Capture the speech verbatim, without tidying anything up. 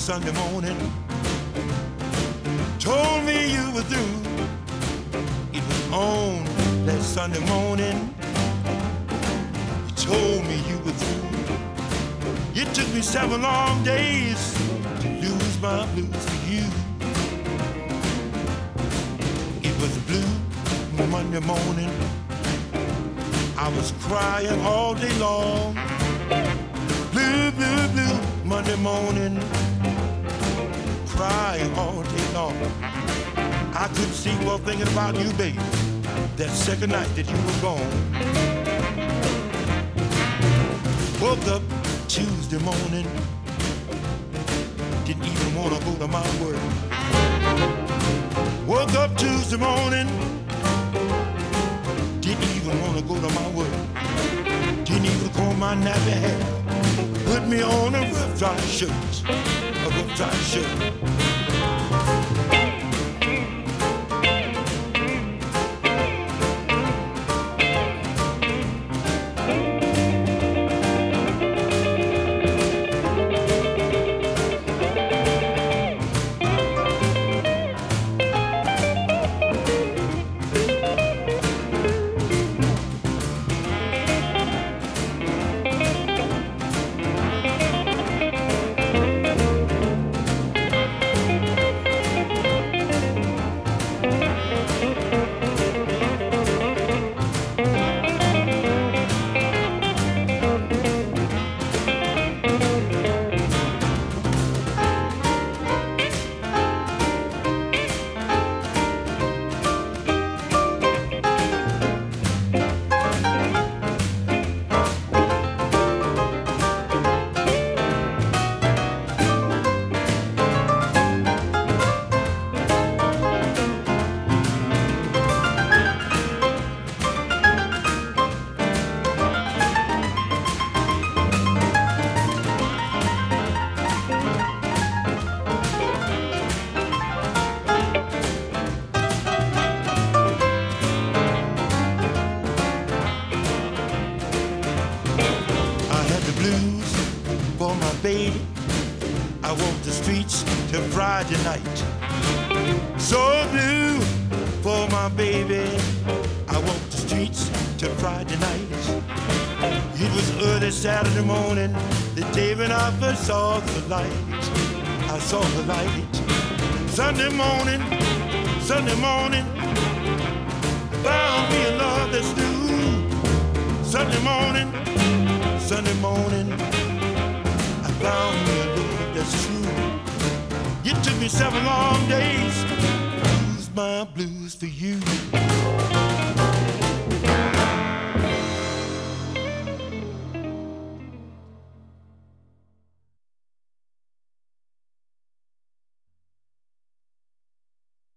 Sunday morning. Told me you were through. It was on that Sunday morning. You told me you were through. It took me seven long days to lose my blues for you. It was a blue Monday morning. I was crying all day long. Blue, blue, blue Monday morning. Crying all day long. I couldn't see one thinking about you, baby, that second night that you were gone. Woke up Tuesday morning. Didn't even want to go to my work. Woke up Tuesday morning. Didn't even want to go to my work. Didn't even comb my nappy hair. Put me on a rough dry shirt. A rough dry shirt. Baby, I walk the streets till Friday night. So blue for my baby, I walk the streets till Friday night. It was early Saturday morning, the day when I first saw the light. I saw the light. Sunday morning, Sunday morning, found me a love that's new. Sunday morning, Sunday morning, found me a love that's true. It took me seven long days to lose my blues for you.